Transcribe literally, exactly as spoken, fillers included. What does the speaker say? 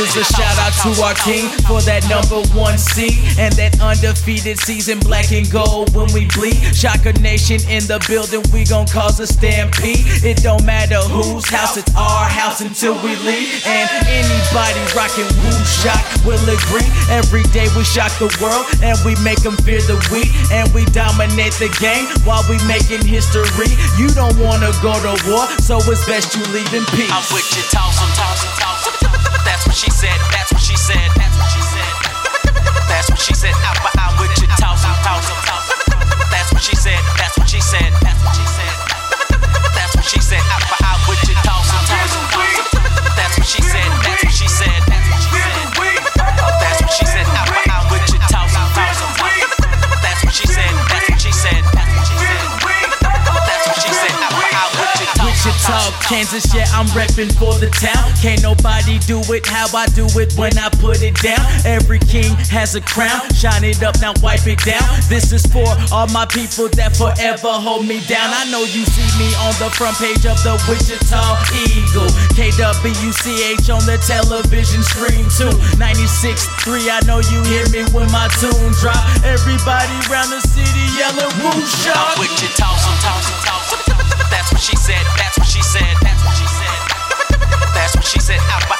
is a shout out to our king for that number one seed and that undefeated season, black and gold when we bleed. Shocker Nation in the building, we gon' cause a stampede. It don't matter whose house, it's our house until we leave. And anybody rockin' Woo Shock will agree. Every day we shock the world and we make them fear the weak, and we dominate the game while we making history. You don't wanna go to war, so it's best you leave in peace. I'm with you, toss 'em, toss 'em, toss 'em. That's what she said, that's what she said, that's what she said. That's what she said, I'm, I'm with you, toss 'em, toss 'em, toss 'em. That's what she said, that's what she said, that's what she said. That's what she said, I'm, I'm with you, toss 'em, toss 'em, toss 'em. That's what she said, that's what she said, that's what she said. That's what she said, I'm, I'm with you, toss 'em, toss 'em, toss 'em. That's what she said, that's what she said, that's what she said. That's what she said, I'm, I'm with you, toss 'em. Wichita, Kansas, yeah, I'm reppin' for the town. Can't nobody do it how I do it when I put it down. Every king has a crown, shine it up, now wipe it down. This is for all my people that forever hold me down. I know you see me on the front page of the Wichita Eagle, K W C H on the television screen too. ninety-six point three, I know you hear me when my tune drop. Everybody round the city yelling Woo Shock. I'm with you, toss 'em, toss 'em, toss 'em. That's what she said, that's what she said, that's what she said. That's what she said, I'm